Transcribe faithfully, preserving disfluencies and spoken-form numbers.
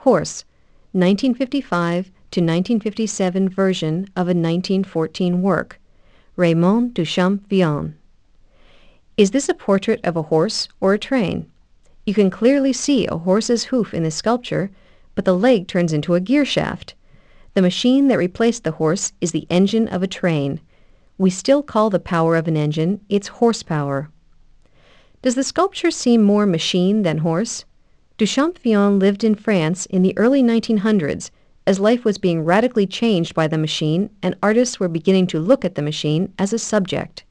Horse, nineteen fifty-five to nineteen fifty-seven version of a nineteen fourteen work. Raymond Duchamp Villon. Is this a portrait of a horse or a train? You can clearly see a horse's hoof in the sculpture, but the leg turns into a gear shaft. The machine that replaced the horse is the engine of a train. We still call the power of an engine its horsepower. Does the sculpture seem more machine than horse? Duchamp Villon lived in France in the early nineteen hundreds, as life was being radically changed by the machine and artists were beginning to look at the machine as a subject.